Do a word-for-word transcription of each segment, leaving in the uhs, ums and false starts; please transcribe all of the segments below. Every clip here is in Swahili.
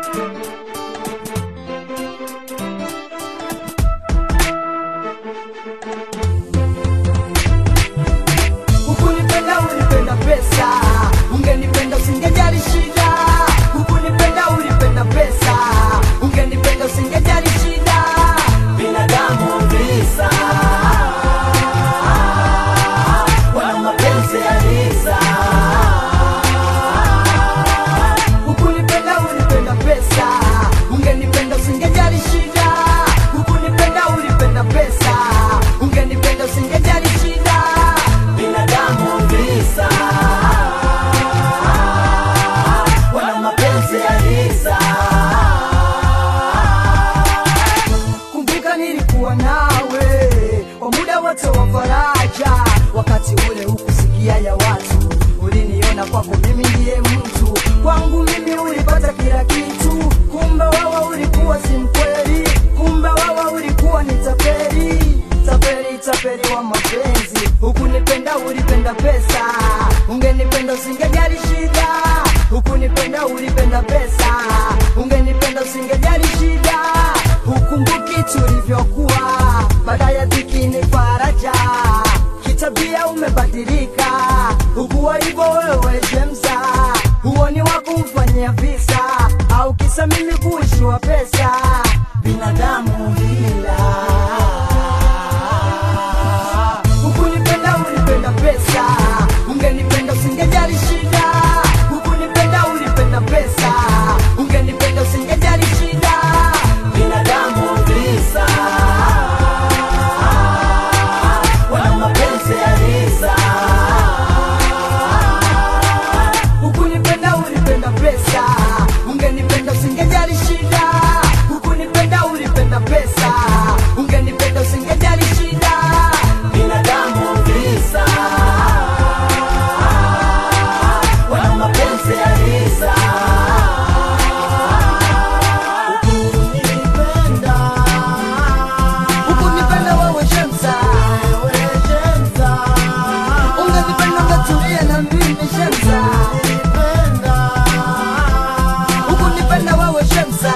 Ukunipenda ulipenda pesa, ungenipenda usingejali shida. Ukunipenda ulipenda pesa, ungenipenda usingejali shida. Binadamu visa, wana mapenzi ya visa. Ukunipenda ulipenda pesa, ungenipenda usingejali shida. Ukunipenda ulipenda pesa, ungenipenda usingejali shida. Binadamu visa, wana mapenzi ya visa. Kumbuka nilikuwa nawe kwa muda wote wa faraja, wakati ule hukusikia ya watu, uliniona kwako mimi ndiye mtu. Kwangu mimi ulipata kila kitu, kumbe wewe ulikuwa si mkweli. Kumbe wewe ulikuwa ni tapeli, tapeli, tapeli wa mapenzi. Hukunipenda ulipenda pesa, ungenipenda usingejali shida. Hukunipenda ulipenda pesa, ungenipenda usingejali shida. Hukumbuki tulivyokuwa, baada ya dhiki ni faraja. Kitabia umebadilika, hukuwa hivyo wewe Jemsa. Huoni wako mfanyia visa, au kisa mimi kuishiwa pesa. Binadamu hila. Ukunipenda ulipenda pesa, ungenipenda usingejali shida. Ukunipenda ulipenda pesa, ungenipenda usingejali shida. Binadamu visa, wana mapenzi ya visa. Ukunipenda ulipenda pesa, ungenipenda usingejali shida. Ukunipenda ulipenda pesa, ungenipenda usingejali shida. Binadamu visa, wana mapenzi ya visa. Ukunipenda, ukunipenda wewe Jemsa, ungenipenda ungetulia na mimi Jemsa. Ukunipenda wewe Jemsa,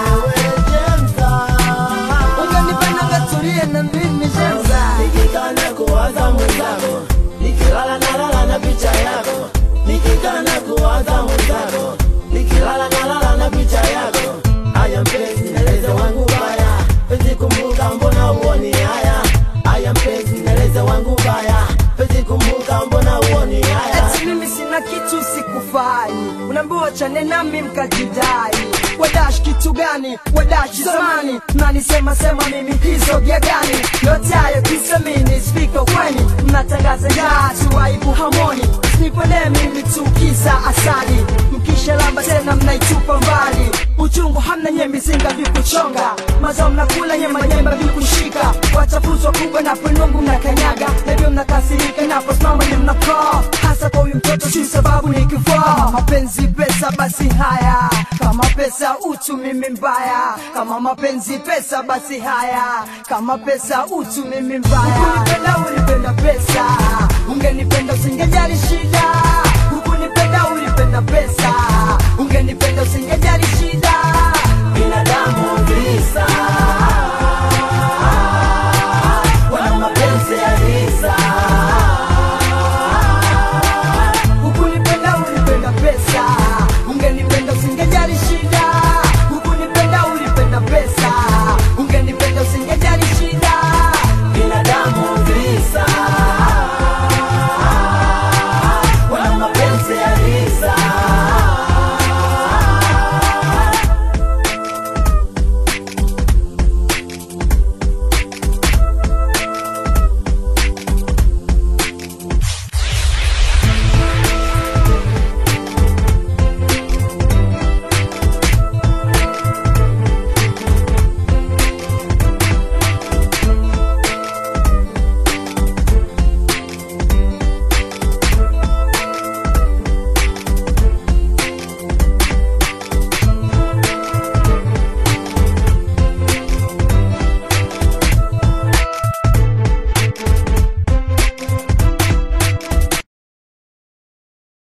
ungenipenda ungetulia na mimi Jemsa. Nikikana kuwaza mwenzako, nikilala nalala na picha yako. Nikikana kuwaza mwenzako, nikilala nalala na picha yako. Haya mpenzi nieleze wangu baya, penzi kumbuka mbona uoni haya. Haya mpenzi nieleze wangu baya, penzi kumbuka mbona uoni haya. Eti mimi sina kitu sikufai, unaambiwa chane nami mkajidai. Wadash kitu gani? Wadash zamani mnanisema sema mimi hizo vya gani? Yote hayo kisa mimi speaker kweni, mnatangaza ngatu aibu hamoni. Nipende mimi tu kisa asali, mkisha lamba tena mnaitupa mbali. Uchungu hamna nye mizinga vikuchonga, mazao mnakula nye manyemba vikushika. Wachafuzwa kubwa na penungu mnakanyaga, hivyo mnakasirika na posimama nye mnakaa. Hasa kwa huyu mtoto si sababu ni kifaa. Mapenzi pesa basi haya, kama pesa utu mimi mbaya. Kama mapenzi pesa basi haya, kama pesa utu mimi mbaya. Ukunipenda ulipenda pesa, ungenipenda usingejali shida. Ukunipenda ulipenda pesa, ungenipenda usingejali shida.